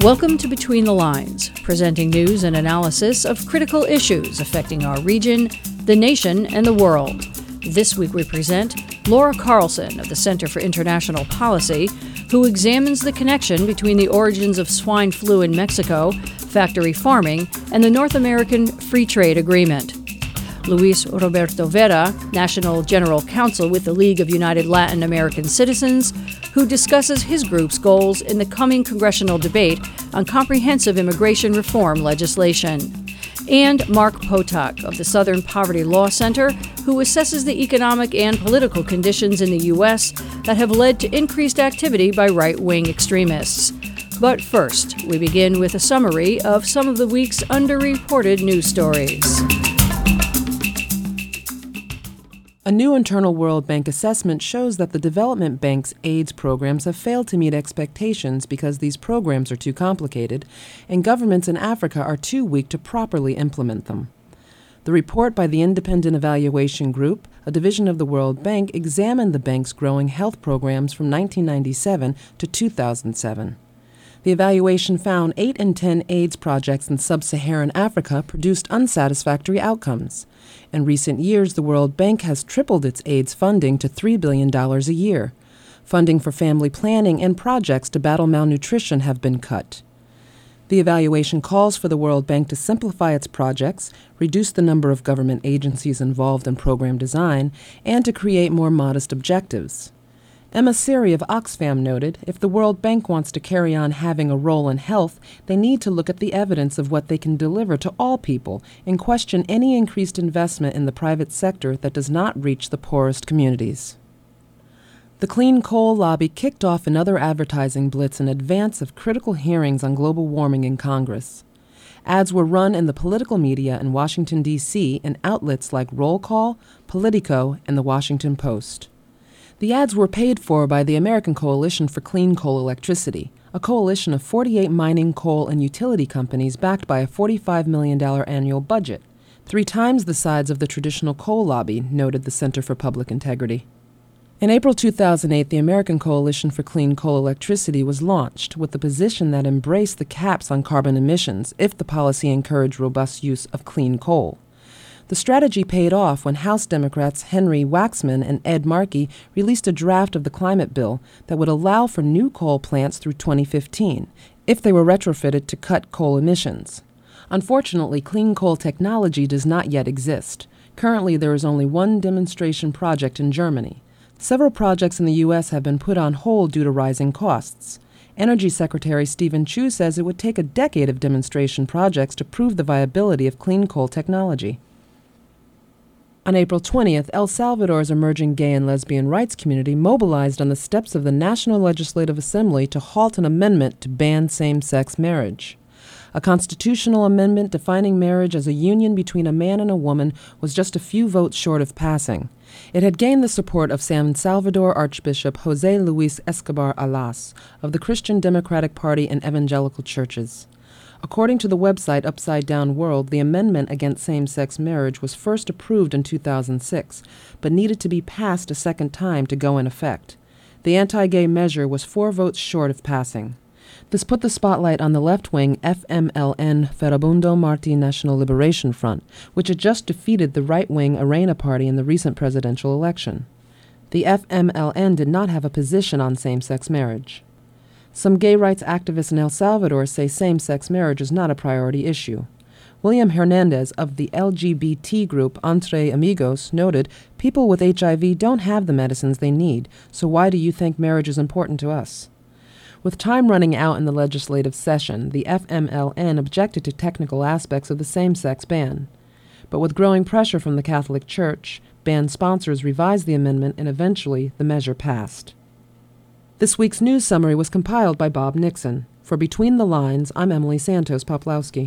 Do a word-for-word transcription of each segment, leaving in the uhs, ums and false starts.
Welcome to Between the Lines, presenting news and analysis of critical issues affecting our region, the nation, and the world. This week we present Laura Carlson of the Center for International Policy, who examines the connection between the origins of swine flu in Mexico, factory farming, and the North American Free Trade Agreement. Luis Roberto Vera, National General Counsel with the League of United Latin American Citizens, who discusses his group's goals in the coming congressional debate on comprehensive immigration reform legislation. And Mark Potok of the Southern Poverty Law Center, who assesses the economic and political conditions in the U S that have led to increased activity by right-wing extremists. But first, we begin with a summary of some of the week's underreported news stories. A new internal World Bank assessment shows that the Development Bank's AIDS programs have failed to meet expectations because these programs are too complicated, and governments in Africa are too weak to properly implement them. The report by the Independent Evaluation Group, a division of the World Bank, examined the bank's growing health programs from nineteen ninety-seven to two thousand seven. The evaluation found eight in ten AIDS projects in sub-Saharan Africa produced unsatisfactory outcomes. In recent years, the World Bank has tripled its AIDS funding to three billion dollars a year. Funding for family planning and projects to battle malnutrition have been cut. The evaluation calls for the World Bank to simplify its projects, reduce the number of government agencies involved in program design, and to create more modest objectives. Emma Siri of Oxfam noted, if the World Bank wants to carry on having a role in health, they need to look at the evidence of what they can deliver to all people and question any increased investment in the private sector that does not reach the poorest communities. The Clean Coal lobby kicked off another advertising blitz in advance of critical hearings on global warming in Congress. Ads were run in the political media in Washington, D C in outlets like Roll Call, Politico, and The Washington Post. The ads were paid for by the American Coalition for Clean Coal Electricity, a coalition of forty-eight mining, coal, and utility companies backed by a forty-five million dollars annual budget, three times the size of the traditional coal lobby, noted the Center for Public Integrity. In April two thousand eight, the American Coalition for Clean Coal Electricity was launched with the position that embraced the caps on carbon emissions if the policy encouraged robust use of clean coal. The strategy paid off when House Democrats Henry Waxman and Ed Markey released a draft of the climate bill that would allow for new coal plants through twenty fifteen, if they were retrofitted to cut coal emissions. Unfortunately, clean coal technology does not yet exist. Currently, there is only one demonstration project in Germany. Several projects in the U S have been put on hold due to rising costs. Energy Secretary Stephen Chu says it would take a decade of demonstration projects to prove the viability of clean coal technology. On April twentieth, El Salvador's emerging gay and lesbian rights community mobilized on the steps of the National Legislative Assembly to halt an amendment to ban same-sex marriage. A constitutional amendment defining marriage as a union between a man and a woman was just a few votes short of passing. It had gained the support of San Salvador Archbishop José Luis Escobar Alas of the Christian Democratic Party and evangelical churches. According to the website Upside Down World, the amendment against same-sex marriage was first approved in two thousand six, but needed to be passed a second time to go in effect. The anti-gay measure was four votes short of passing. This put the spotlight on the left-wing F M L N Farabundo Marti National Liberation Front, which had just defeated the right-wing Arena Party in the recent presidential election. The F M L N did not have a position on same-sex marriage. Some gay rights activists in El Salvador say same-sex marriage is not a priority issue. William Hernandez of the L G B T group Entre Amigos noted, people with H I V don't have the medicines they need, so why do you think marriage is important to us? With time running out in the legislative session, the F M L N objected to technical aspects of the same-sex ban. But with growing pressure from the Catholic Church, band sponsors revised the amendment and eventually the measure passed. This week's news summary was compiled by Bob Nixon. For Between the Lines, I'm Emily Santos Poplowski.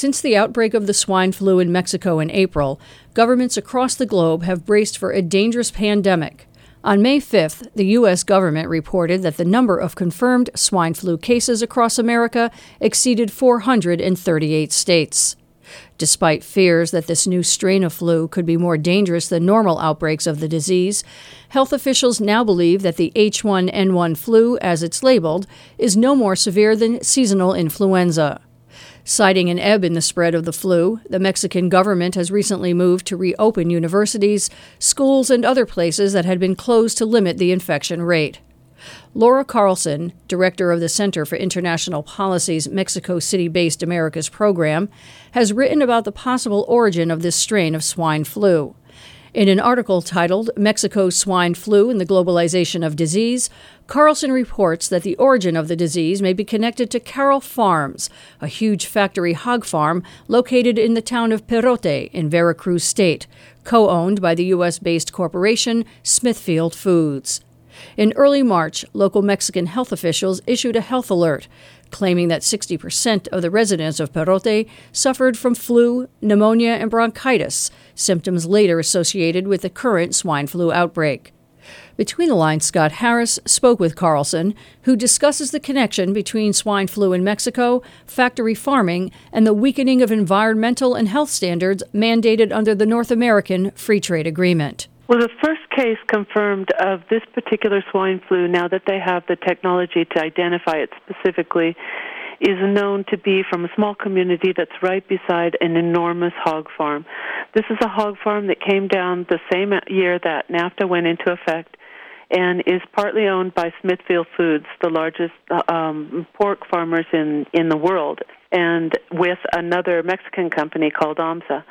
Since the outbreak of the swine flu in Mexico in April, governments across the globe have braced for a dangerous pandemic. On May fifth, the U S government reported that the number of confirmed swine flu cases across America exceeded four hundred thirty-eight states. Despite fears that this new strain of flu could be more dangerous than normal outbreaks of the disease, health officials now believe that the H one N one flu, as it's labeled, is no more severe than seasonal influenza. Citing an ebb in the spread of the flu, the Mexican government has recently moved to reopen universities, schools, and other places that had been closed to limit the infection rate. Laura Carlson, director of the Center for International Policy's Mexico City-based Americas program, has written about the possible origin of this strain of swine flu. In an article titled Mexico's Swine Flu and the Globalization of Disease, Carlson reports that the origin of the disease may be connected to Carroll Farms, a huge factory hog farm located in the town of Perote in Veracruz State, co-owned by the U S-based corporation Smithfield Foods. In early March, local Mexican health officials issued a health alert, claiming that sixty percent of the residents of Perote suffered from flu, pneumonia, and bronchitis, symptoms later associated with the current swine flu outbreak. Between the Lines, Scott Harris spoke with Carlson, who discusses the connection between swine flu in Mexico, factory farming, and the weakening of environmental and health standards mandated under the North American Free Trade Agreement. Well, the first case confirmed of this particular swine flu, now that they have the technology to identify it specifically, is known to be from a small community that's right beside an enormous hog farm. This is a hog farm that came down the same year that NAFTA went into effect and is partly owned by Smithfield Foods, the largest um, pork farmers in, in the world, and with another Mexican company called AMSA.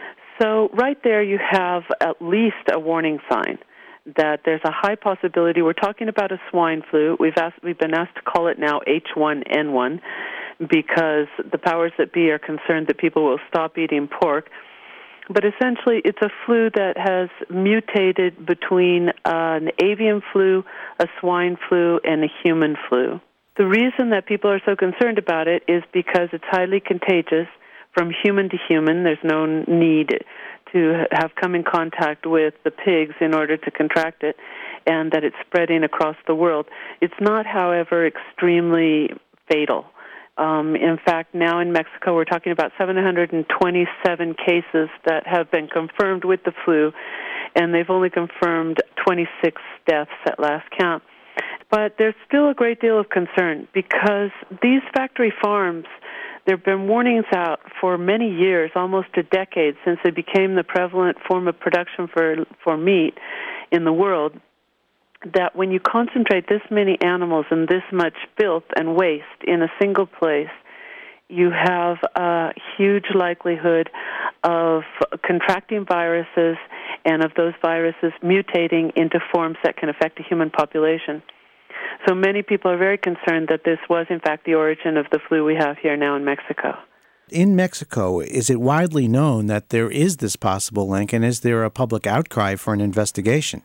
So right there you have at least a warning sign that there's a high possibility. We're talking about a swine flu. We've asked, we've been asked to call it now H one N one because the powers that be are concerned that people will stop eating pork. But essentially it's a flu that has mutated between an avian flu, a swine flu, and a human flu. The reason that people are so concerned about it is because it's highly contagious. From human to human, there's no need to have come in contact with the pigs in order to contract it, and that it's spreading across the world. It's not, however, extremely fatal. Um, in fact, now in Mexico, we're talking about seven hundred twenty-seven cases that have been confirmed with the flu, and they've only confirmed twenty-six deaths at last count. But there's still a great deal of concern because these factory farms, there have been warnings out for many years, almost a decade, since they became the prevalent form of production for for meat in the world, that when you concentrate this many animals and this much filth and waste in a single place, you have a huge likelihood of contracting viruses and of those viruses mutating into forms that can affect the human population. So many people are very concerned that this was, in fact, the origin of the flu we have here now in Mexico. In Mexico, is it widely known that there is this possible link, and is there a public outcry for an investigation?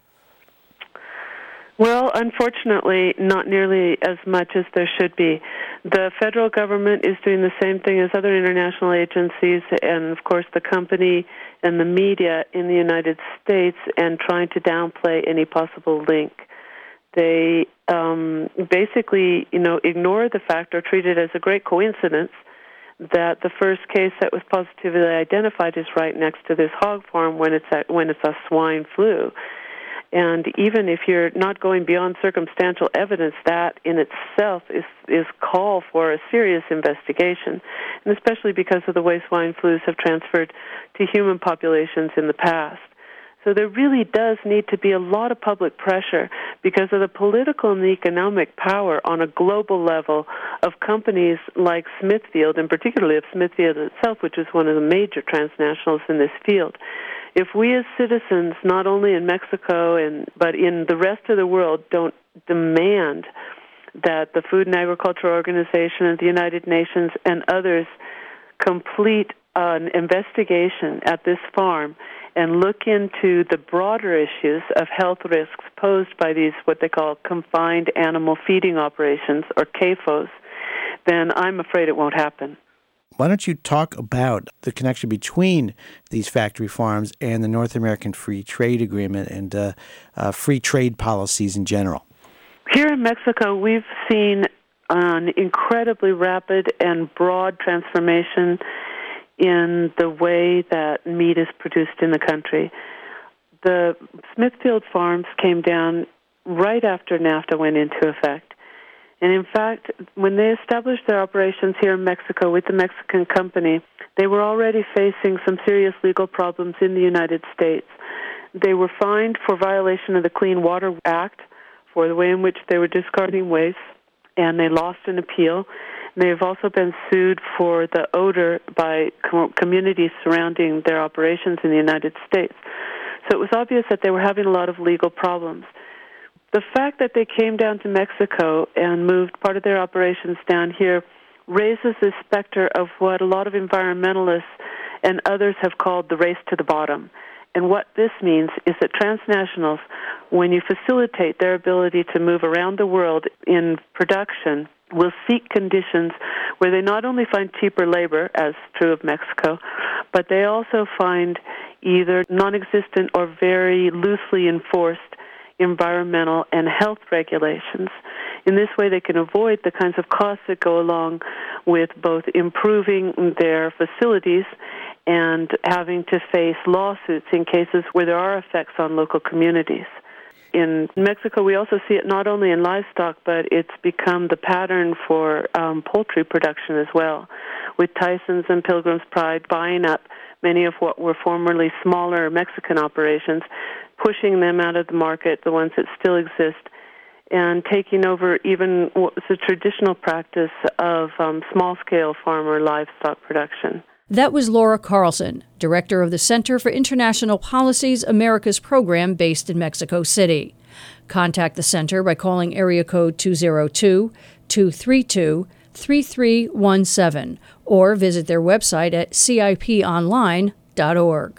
Well, unfortunately, not nearly as much as there should be. The federal government is doing the same thing as other international agencies and, of course, the company and the media in the United States, and trying to downplay any possible link. They um, basically, you know, ignore the fact or treat it as a great coincidence that the first case that was positively identified is right next to this hog farm when it's a, when it's a swine flu. And even if you're not going beyond circumstantial evidence, that in itself is is call for a serious investigation, and especially because of the way swine flus have transferred to human populations in the past. So there really does need to be a lot of public pressure because of the political and the economic power on a global level of companies like Smithfield, and particularly of Smithfield itself, which is one of the major transnationals in this field. If we as citizens, not only in Mexico and but in the rest of the world, don't demand that the Food and Agriculture Organization and the United Nations and others complete an investigation at this farm and look into the broader issues of health risks posed by these, what they call confined animal feeding operations, or C A F Os, then I'm afraid it won't happen. Why don't you talk about the connection between these factory farms and the North American Free Trade Agreement and uh, uh, free trade policies in general? Here in Mexico, we've seen an incredibly rapid and broad transformation in the way that meat is produced in the country. The Smithfield farms came down right after NAFTA went into effect. And in fact, when they established their operations here in Mexico with the Mexican company, they were already facing some serious legal problems in the United States. They were fined for violation of the Clean Water Act for the way in which they were discarding waste, and they lost an appeal. They've also been sued for the odor by com- communities surrounding their operations in the United States. So it was obvious that they were having a lot of legal problems. The fact that they came down to Mexico and moved part of their operations down here raises the specter of what a lot of environmentalists and others have called the race to the bottom. And what this means is that transnationals, when you facilitate their ability to move around the world in production, will seek conditions where they not only find cheaper labor, as true of Mexico, but they also find either non-existent or very loosely enforced environmental and health regulations. In this way, they can avoid the kinds of costs that go along with both improving their facilities and having to face lawsuits in cases where there are effects on local communities. In Mexico, we also see it not only in livestock, but it's become the pattern for um, poultry production as well, with Tyson's and Pilgrim's Pride buying up many of what were formerly smaller Mexican operations, pushing them out of the market, the ones that still exist, and taking over even what was the traditional practice of um, small-scale farmer livestock production. That was Laura Carlson, director of the Center for International Policy's Americas program based in Mexico City. Contact the center by calling area code two oh two, two three two, three three one seven or visit their website at C I P online dot org.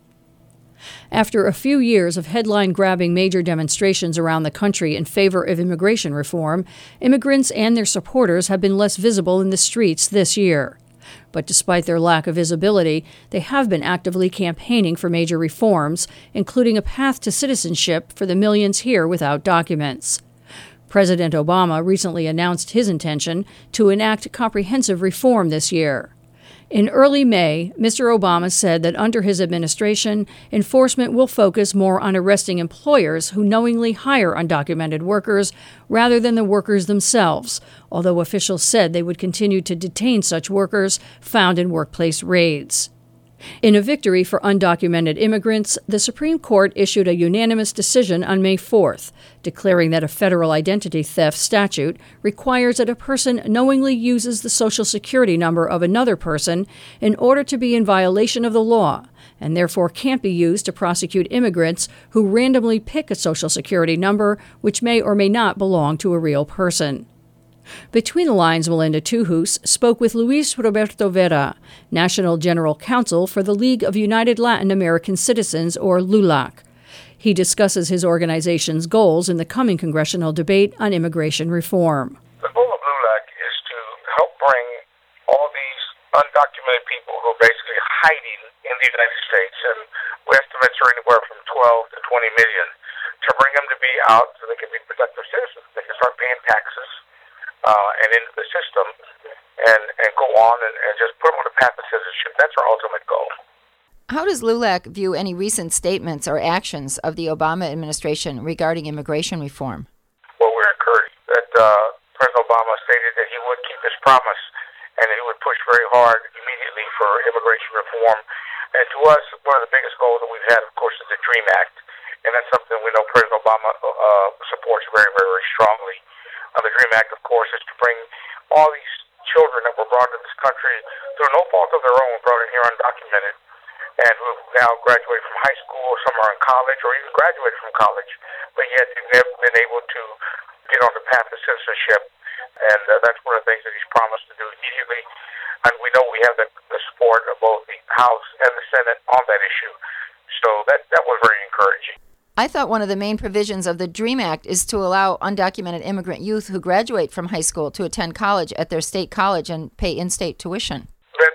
After a few years of headline-grabbing major demonstrations around the country in favor of immigration reform, immigrants and their supporters have been less visible in the streets this year. But despite their lack of visibility, they have been actively campaigning for major reforms, including a path to citizenship for the millions here without documents. President Obama recently announced his intention to enact comprehensive reform this year. In early May, Mister Obama said that under his administration, enforcement will focus more on arresting employers who knowingly hire undocumented workers rather than the workers themselves, although officials said they would continue to detain such workers found in workplace raids. In a victory for undocumented immigrants, the Supreme Court issued a unanimous decision on May fourth, declaring that a federal identity theft statute requires that a person knowingly uses the Social Security number of another person in order to be in violation of the law, and therefore can't be used to prosecute immigrants who randomly pick a Social Security number which may or may not belong to a real person. Between the Lines, Melinda Tuhus spoke with Luis Roberto Vera, National General Counsel for the League of United Latin American Citizens, or LULAC. He discusses his organization's goals in the coming congressional debate on immigration reform. The goal of LULAC is to help bring all these undocumented people who are basically hiding in the United States, and we estimates are anywhere from twelve to twenty million, to bring them to be out so they can be productive citizens. They can start paying taxes Uh, and into the system, and, and go on and, and just put them on a path of citizenship. That's our ultimate goal. How does LULAC view any recent statements or actions of the Obama administration regarding immigration reform? Well, we're encouraged that uh, President Obama stated that he would keep his promise and that he would push very hard immediately for immigration reform. And to us, one of the biggest goals that we've had, of course, is the DREAM Act, and that's something we know President Obama uh, supports very, very, very strongly. Uh, the DREAM Act, of course, is to bring all these children that were brought to this country through no fault of their own, brought in here undocumented, and who have now graduated from high school, some are in college, or even graduated from college, but yet they've never been able to get on the path of citizenship. And uh, that's one of the things that he's promised to do immediately. And we know we have the, the support of both the House and the Senate on that issue. So that, that was very encouraging. I thought one of the main provisions of the DREAM Act is to allow undocumented immigrant youth who graduate from high school to attend college at their state college and pay in-state tuition. That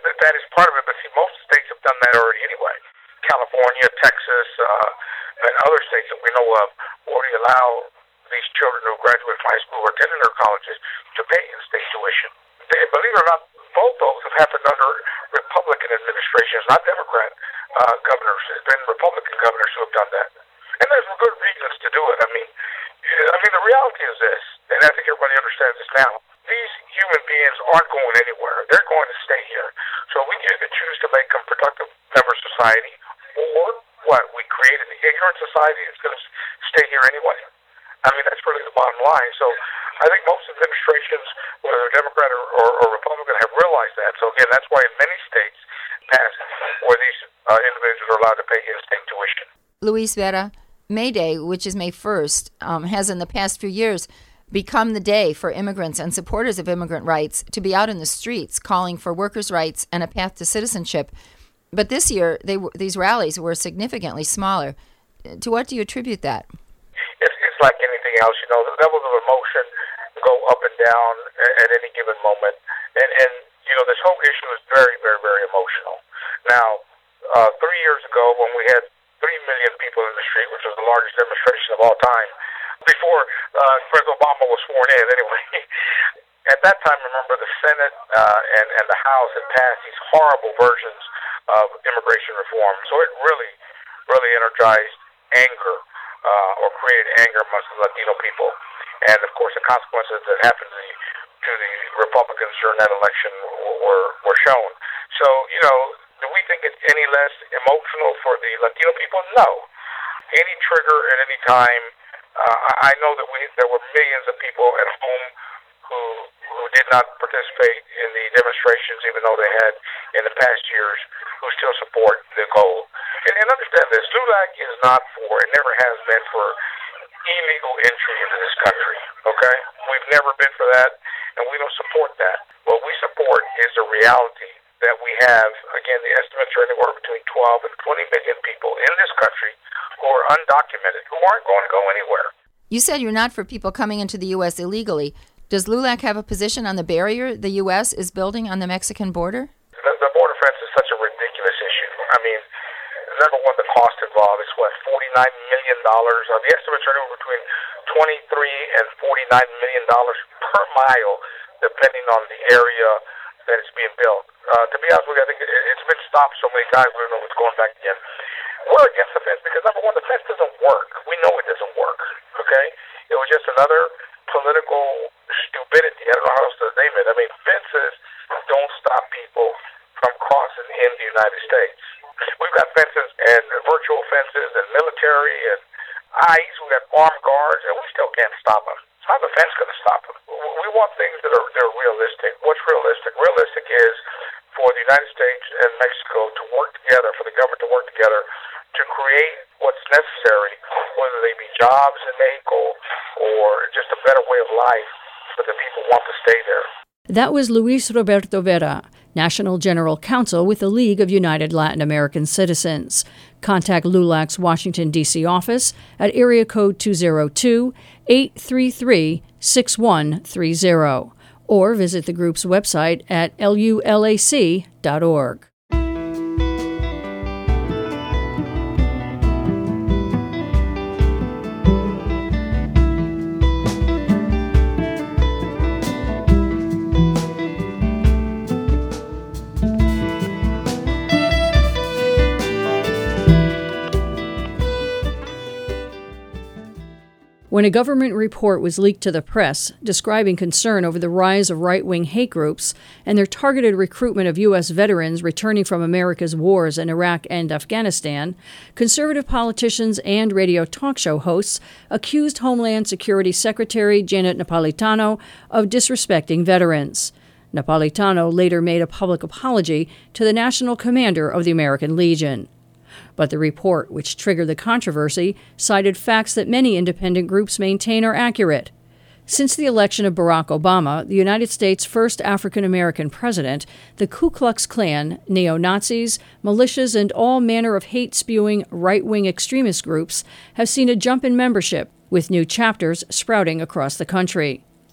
part of it, but see, most states have done that already anyway. California, Texas, uh, and other states that we know of already allow these children who graduate from high school or attending their colleges to pay in-state tuition. They, believe it or not, both those have happened under Republican administrations, not Democrat uh, governors. It's been Republican governors who have done that. And there's good reasons to do it. I mean, I mean, the reality is this, and I think everybody understands this now. These human beings aren't going anywhere. They're going to stay here. So we either choose to make them productive members of society, or what? We created an ignorant society that's going to stay here anyway. I mean, that's really the bottom line. So I think most administrations, whether Democrat or, or, or Republican, have realized that. So again, that's why in many states passed where these uh, individuals are allowed to pay in-state tuition. Luis Vera, May Day, which is May first, um, has in the past few years become the day for immigrants and supporters of immigrant rights to be out in the streets calling for workers' rights and a path to citizenship. But this year, they w- these rallies were significantly smaller. To what do you attribute that? It's, it's like anything else, you know, the levels of emotion go up and down at, at any given moment. And, and, you know, this whole issue is very, very, very emotional. Now, uh, three years ago when we had three million people in the street, which was the largest demonstration of all time, before uh, President Obama was sworn in anyway. At that time, remember, the Senate uh, and, and the House had passed these horrible versions of immigration reform. So it really, really energized anger uh, or created anger amongst the Latino people. And, of course, the consequences that happened to the, to the Republicans during that election were, were shown. So, you know, do we think it's any less emotional for the Latino people? No. Any trigger at any time. Uh, I know that we there were millions of people at home who who did not participate in the demonstrations, even though they had in the past years, who still support the goal. And, and understand this, LULAC is not for, and never has been for, illegal entry into this country, okay? We've never been for that, and we don't support that. What we support is the reality that we have, again, the estimates are anywhere between twelve and twenty million people in this country who are undocumented, who aren't going to go anywhere. You said you're not for people coming into the U S illegally. Does LULAC have a position on the barrier the U S is building on the Mexican border? The, the border fence is such a ridiculous issue. I mean, number one, the cost involved is what, forty-nine million dollars? Uh, the estimates are anywhere between twenty-three and forty-nine million dollars per mile, depending on the area that it's being built. Uh, to be honest with you, I think it, it's been stopped so many times, we don't know what's going back again. We're against the fence because, number one, the fence doesn't work. We know it doesn't work, okay? It was just another political stupidity. I don't know how else to name it. I mean, fences don't stop people from crossing in the United States. We've got fences and virtual fences and military and ICE. We've got armed guards, and we still can't stop them. So how's the fence going to stop them? We want things that are, that are realistic. What's realistic? Realistic is for the United States and Mexico to work together, for the government to work together to create what's necessary, whether they be jobs in Mexico or just a better way of life for the people who want to stay there. That was Luis Roberto Vera, National General Counsel with the League of United Latin American Citizens. Contact LULAC's Washington, D C office at area code two oh two, eight three three, six one three zero or visit the group's website at L U L A C dot org. When a government report was leaked to the press describing concern over the rise of right-wing hate groups and their targeted recruitment of U S veterans returning from America's wars in Iraq and Afghanistan, conservative politicians and radio talk show hosts accused Homeland Security Secretary Janet Napolitano of disrespecting veterans. Napolitano later made a public apology to the national commander of the American Legion. But the report, which triggered the controversy, cited facts that many independent groups maintain are accurate. Since the election of Barack Obama, the United States' first African-American president, the Ku Klux Klan, neo-Nazis, militias, and all manner of hate-spewing right-wing extremist groups have seen a jump in membership, with new chapters sprouting across the country.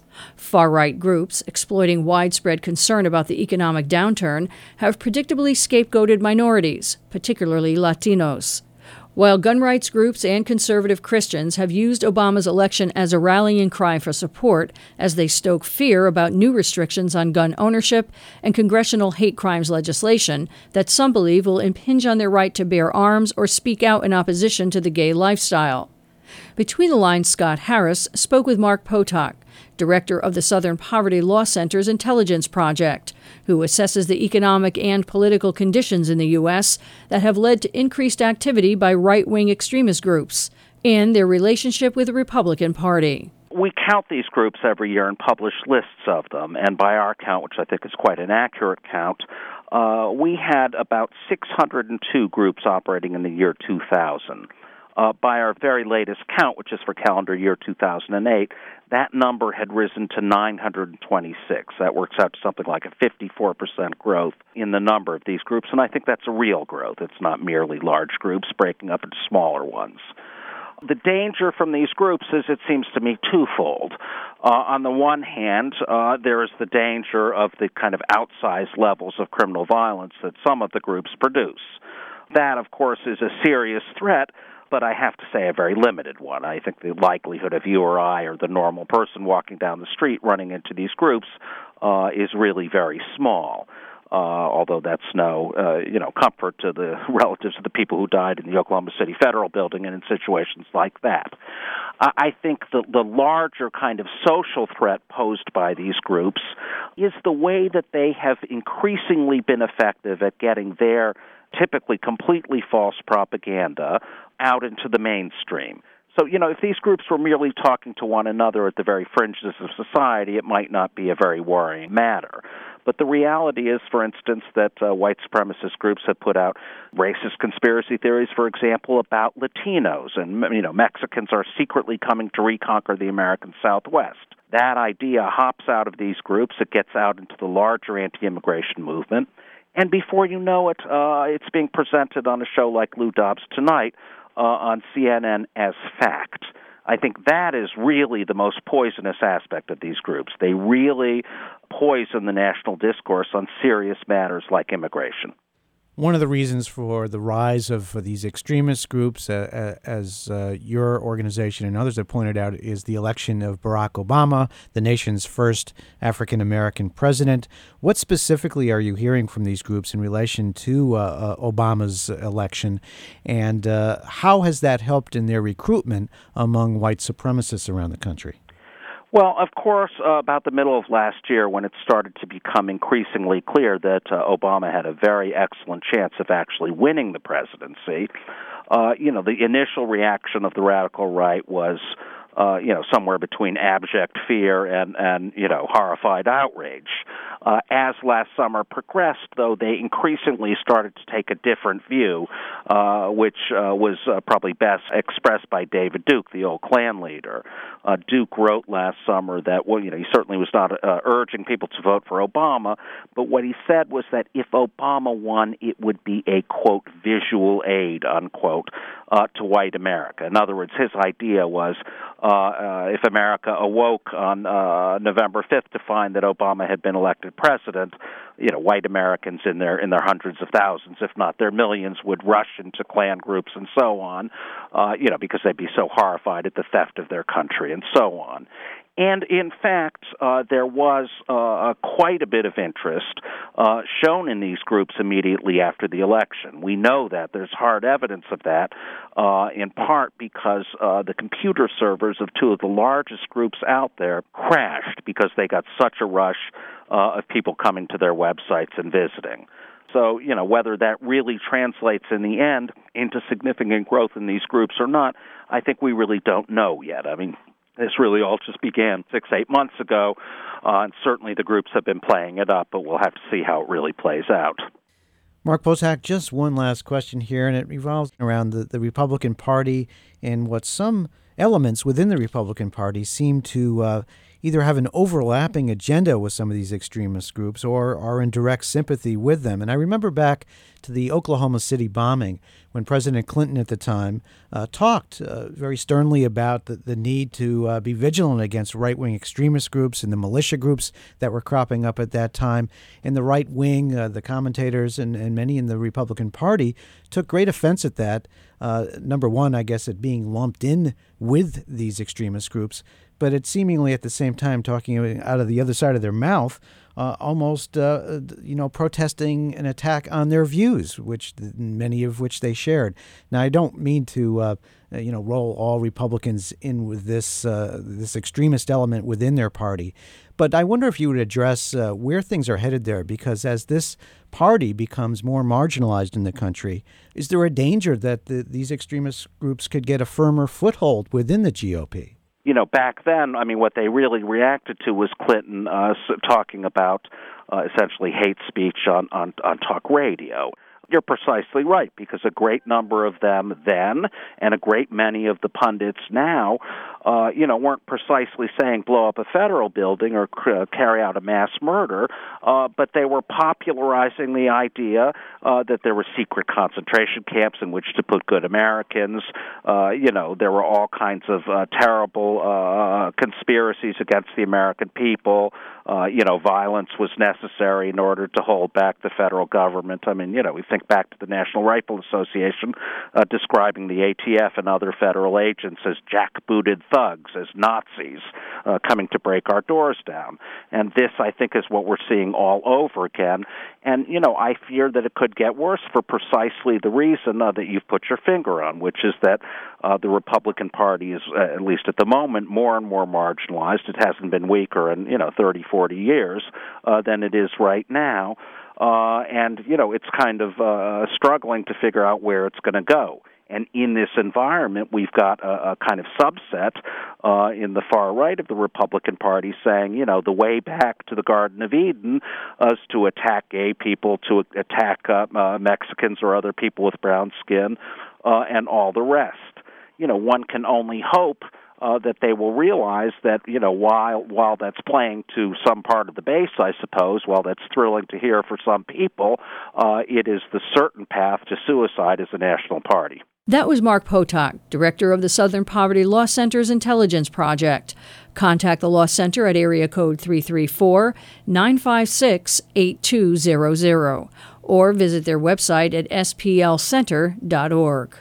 Far-right groups, exploiting widespread concern about the economic downturn, have predictably scapegoated minorities, particularly Latinos. While gun rights groups and conservative Christians have used Obama's election as a rallying cry for support as they stoke fear about new restrictions on gun ownership and congressional hate crimes legislation that some believe will impinge on their right to bear arms or speak out in opposition to the gay lifestyle. Between the Lines, Scott Harris spoke with Mark Potok, director of the Southern Poverty Law Center's Intelligence Project, who assesses the economic and political conditions in the U S that have led to increased activity by right-wing extremist groups and their relationship with the Republican Party. We count these groups every year and publish lists of them, and by our count, which I think is quite an accurate count, uh, we had about six hundred two groups operating in the year two thousand. Uh, by our very latest count, which is for calendar year two thousand eight, that number had risen to nine hundred twenty-six. That works out to something like a fifty-four percent growth in the number of these groups, and I think that's a real growth. It's not merely large groups breaking up into smaller ones. The danger from these groups is, it seems to me, twofold. Uh, on the one hand, uh, there is the danger of the kind of outsized levels of criminal violence that some of the groups produce. That, of course, is a serious threat, but I have to say a very limited one. I think the likelihood of you or I or the normal person walking down the street running into these groups uh, is really very small, uh, although that's no uh, you know comfort to the relatives of the people who died in the Oklahoma City Federal Building and in situations like that. Uh, I think the, the larger kind of social threat posed by these groups is the way that they have increasingly been effective at getting their typically completely false propaganda out into the mainstream. So, you know, if these groups were merely talking to one another at the very fringes of society, it might not be a very worrying matter. But the reality is, for instance, that uh, white supremacist groups have put out racist conspiracy theories, for example, about Latinos, and, you know, Mexicans are secretly coming to reconquer the American Southwest. That idea hops out of these groups. It gets out into the larger anti-immigration movement. And before you know it, uh, it's being presented on a show like Lou Dobbs Tonight uh, on C N N as fact. I think that is really the most poisonous aspect of these groups. They really poison the national discourse on serious matters like immigration. One of the reasons for the rise of uh, these extremist groups, uh, as uh, your organization and others have pointed out, is the election of Barack Obama, the nation's first African-American president. What specifically are you hearing from these groups in relation to uh, uh, Obama's election, and uh, how has that helped in their recruitment among white supremacists around the country? Well, of course, uh, about the middle of last year, when it started to become increasingly clear that uh, Obama had a very excellent chance of actually winning the presidency, uh, you know, the initial reaction of the radical right was, uh, you know, somewhere between abject fear and, and you know, horrified outrage. Uh, as last summer progressed, though, they increasingly started to take a different view, uh, which uh, was uh, probably best expressed by David Duke, the old Klan leader. Uh, Duke wrote last summer that, well, you know, he certainly was not uh, urging people to vote for Obama, but what he said was that if Obama won, it would be a, quote, visual aid, unquote, uh, to white America. In other words, his idea was uh, uh, if America awoke on uh, November fifth to find that Obama had been elected president, you know, white Americans in their in their hundreds of thousands, if not their millions, would rush into Klan groups and so on, uh, you know, because they'd be so horrified at the theft of their country and so on. And in fact, uh, there was uh, quite a bit of interest uh, shown in these groups immediately after the election. We know that. There's hard evidence of that, uh, in part because uh, the computer servers of two of the largest groups out there crashed because they got such a rush uh, of people coming to their websites and visiting. So, you know, whether that really translates in the end into significant growth in these groups or not, I think we really don't know yet. I mean, this really all just began six, eight months ago, uh, and certainly the groups have been playing it up, but we'll have to see how it really plays out. Mark Potok, just one last question here, and it revolves around the, the Republican Party and what some elements within the Republican Party seem to uh, either have an overlapping agenda with some of these extremist groups or are in direct sympathy with them. And I remember back to the Oklahoma City bombing when President Clinton at the time uh, talked uh, very sternly about the, the need to uh, be vigilant against right-wing extremist groups and the militia groups that were cropping up at that time. And the right wing, uh, the commentators and, and many in the Republican Party took great offense at that. Uh, number one, I guess, at being lumped in with these extremist groups, but it's seemingly at the same time talking out of the other side of their mouth, uh, almost, uh, you know, protesting an attack on their views, which many of which they shared. Now, I don't mean to, uh, you know, roll all Republicans in with this uh, this extremist element within their party, but I wonder if you would address uh, where things are headed there, because as this party becomes more marginalized in the country, is there a danger that the, these extremist groups could get a firmer foothold within the G O P? You know, back then, I mean, what they really reacted to was Clinton uh, talking about uh, essentially hate speech on, on, on talk radio. You're precisely right, because a great number of them then and a great many of the pundits now, uh, you know, weren't precisely saying blow up a federal building or uh, carry out a mass murder, uh, but they were popularizing the idea uh, that there were secret concentration camps in which to put good Americans. Uh, you know, there were all kinds of uh, terrible uh, conspiracies against the American people. Uh, you know, violence was necessary in order to hold back the federal government. I mean, you know, we think back to the National Rifle Association uh, describing the A T F and other federal agents as jackbooted thugs, as Nazis uh, coming to break our doors down. And this, I think, is what we're seeing all over again. And, you know, I fear that it could get worse for precisely the reason uh, that you've put your finger on, which is that uh, the Republican Party is, uh, at least at the moment, more and more marginalized. It hasn't been weaker in, you know, thirty, forty years uh, than it is right now. Uh, and, you know, it's kind of uh, struggling to figure out where it's going to go. And in this environment, we've got a, a kind of subset uh, in the far right of the Republican Party saying, you know, the way back to the Garden of Eden is to attack gay people, to attack uh, uh, Mexicans or other people with brown skin, uh, and all the rest. You know, one can only hope Uh, that they will realize that, you know, while while that's playing to some part of the base, I suppose, while that's thrilling to hear for some people, uh, it is the certain path to suicide as a national party. That was Mark Potok, director of the Southern Poverty Law Center's Intelligence Project. Contact the Law Center at area code three three four, nine five six, eight two zero zero or visit their website at s p l center dot org.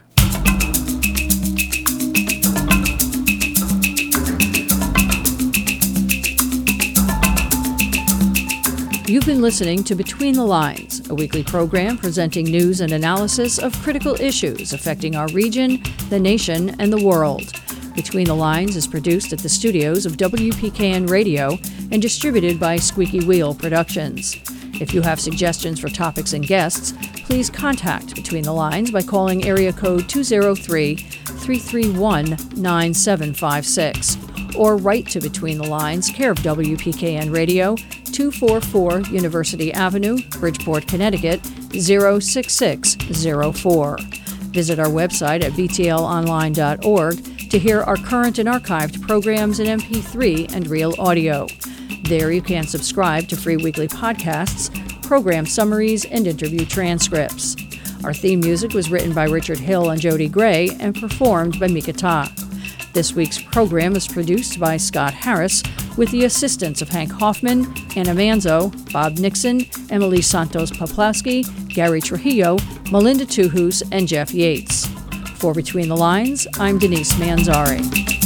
You've been listening to Between the Lines, a weekly program presenting news and analysis of critical issues affecting our region, the nation, and the world. Between the Lines is produced at the studios of W P K N Radio and distributed by Squeaky Wheel Productions. If you have suggestions for topics and guests, please contact Between the Lines by calling area code two oh three, three three one, nine seven five six or write to Between the Lines, care of W P K N Radio, two forty-four University Avenue, Bridgeport, Connecticut, zero six six zero four. Visit our website at b t l online dot org to hear our current and archived programs in M P three and real audio. There you can subscribe to free weekly podcasts, program summaries, and interview transcripts. Our theme music was written by Richard Hill and Jody Gray and performed by Mika Ta. This week's program is produced by Scott Harris with the assistance of Hank Hoffman, Anna Manzo, Bob Nixon, Emily Santos-Poplawski, Gary Trujillo, Melinda Tuhus, and Jeff Yates. For Between the Lines, I'm Denise Manzari.